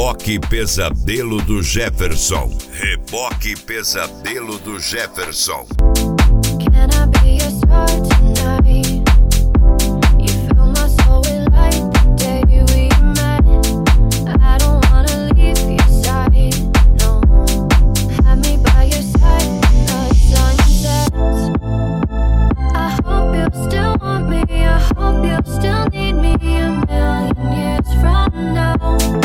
Reboque Pesadelo do Jefferson. Reboque Pesadelo do Jefferson. Can I be a star tonight? You fill my soul with light the day we met. I don't wanna leave your side, no. Have me by your side when the sun sets. I hope you still want me, I hope you still need me a million years from now.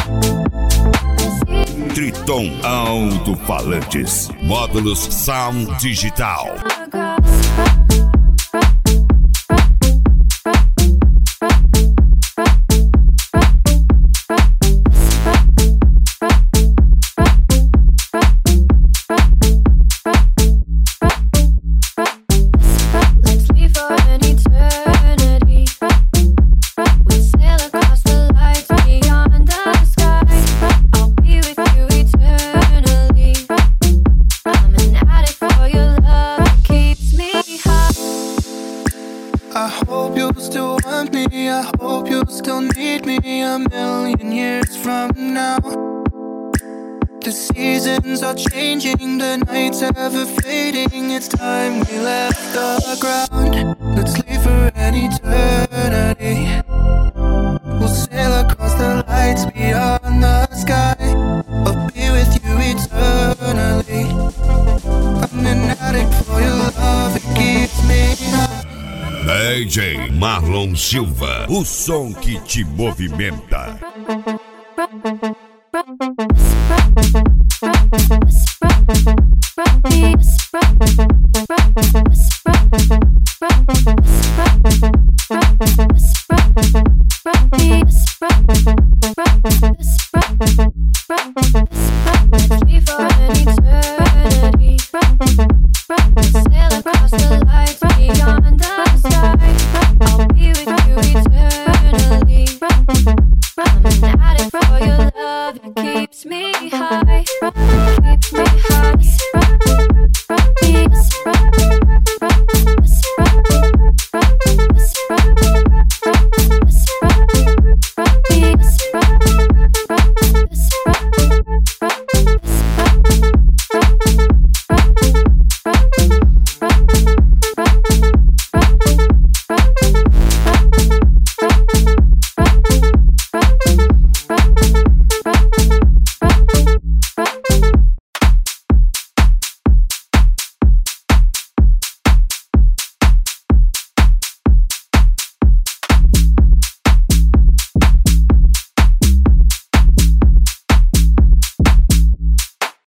Triton Alto-Falantes. Módulos Sound Digital. Changing, the nights ever fading. It's time we left the ground. Let's leave for an eternity. We'll sail across the lights beyond the sky. I'll be with you eternally. I'm an addict for your love, it keeps me high. DJ Marlon Silva, o som que te movimenta. Whisper,